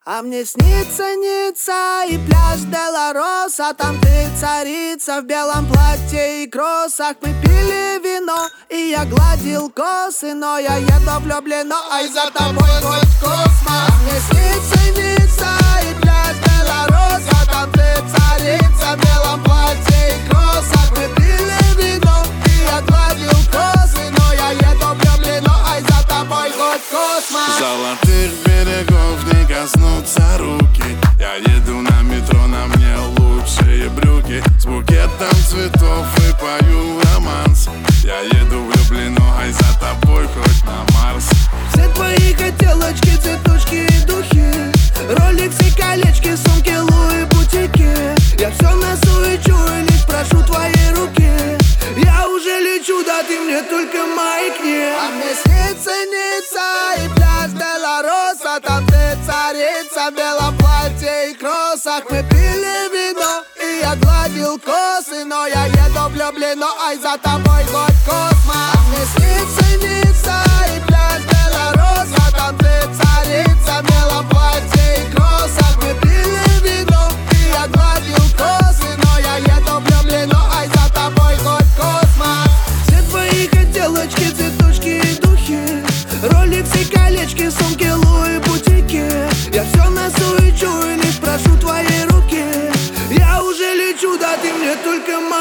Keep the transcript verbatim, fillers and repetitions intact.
А мне снится, снится и пляж Делароса. Там ты царица в белом платье и кроссах. Мы пили вино, и я гладил косы. Но я еду влюблено, ай, за тобой хоть в космос. А мне снится, снится и пляж Делароса. Там ты царица в белом платье и кроссах. Мы пили вино, и я гладил косы. Но я еду влюблено, ай, за тобой хоть в космос. Золотых берегов не коснутся руки. Я еду на метро, на мне лучшие брюки. С букетом цветов и пою романс. Я еду влюблено, ай, за тобой хоть на Марс. Все твои хотелочки, цветочки и духи, роликсы, колечки, сумки, луи, бутики. Я все носу и чую, лишь прошу твоей руки. Я уже лечу, да ты мне только маякни. А мне снится, снится и пляж Делароса. Там ты царица в белом платье и кроссах. Мы пили вино, и я гладил косы. Но я еду влюблено, ай, за тобой хоть в космос. А мне снится, снится и пляж Делароса. Там ты царица в белом платье и кроссах. Мы пили вино, и я гладил косы. Но я еду влюблено, ай, за тобой хоть в космос. Все твои хотелочки, цветочки и духи, роликсы, колечки, сумки, луи, бутики. Я все носу и чую, лишь прошу твоей руки. Я уже лечу, да ты мне только